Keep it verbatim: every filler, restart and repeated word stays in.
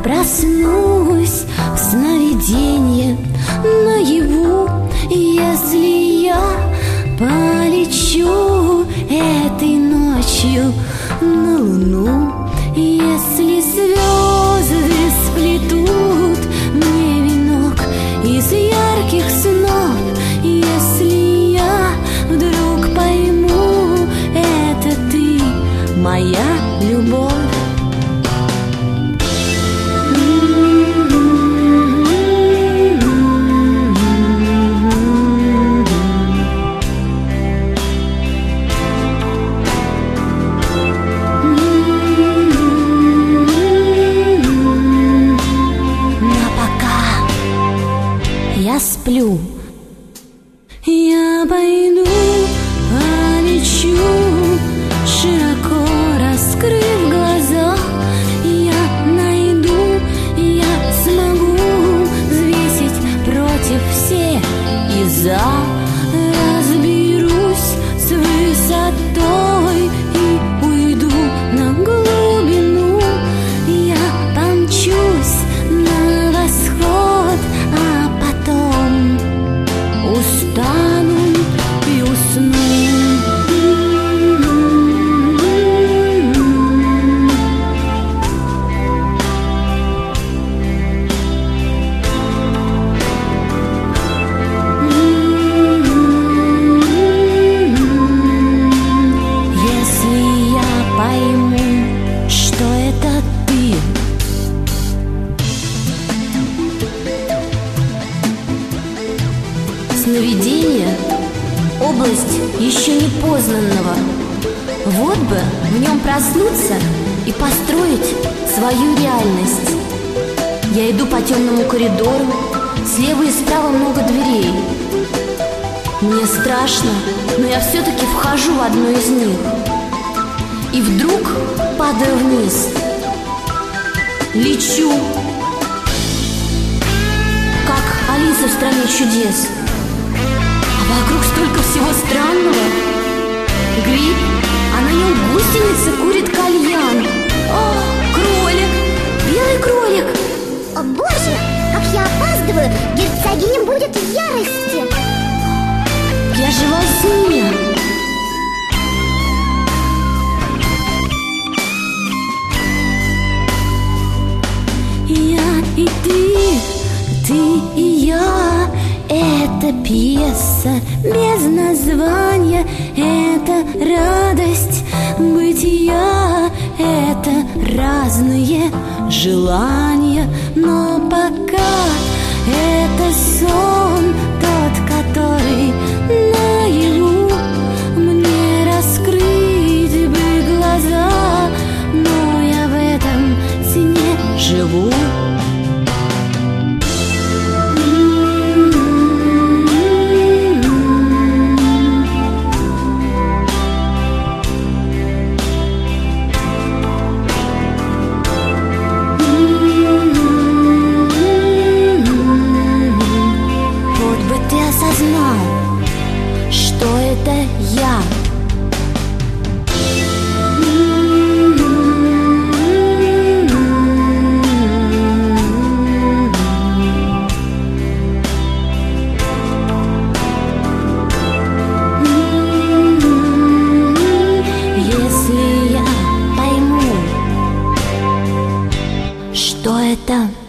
проснусь в сновиденье наяву, если я полечу этой ночью на луну, если звезды сплетут мне венок из ярких снов, если я вдруг пойму, это ты, моя любовь. Сплю, я пойду, полечу, широко раскрыв глаза. Я найду, я смогу взвесить против все и за. Разберусь с высотой и уйду на глубину. Я помчусь на восход, а потом устану и усну. Если я пойму, что это ты, сновидение — область еще не познанного. Вот бы в нем проснуться и построить свою реальность. Я иду по темному коридору, слева и справа много дверей. Мне страшно, но я все-таки вхожу в одну из них. И вдруг падаю вниз. Лечу, как Алиса в «Стране чудес». Вокруг столько всего странного. Гриб, а на нем гусеница курит кальян. О, кролик, белый кролик. О боже, как я опаздываю! Герцогиня будет в ярости. Я же во сне. Я и ты, ты и я. Это пьеса без названия, это радость бытия, это разные желания, но пока это сон тот, который наяву. Мне раскрыть бы глаза, но я в этом сне живу. Что это я? Если я пойму, что это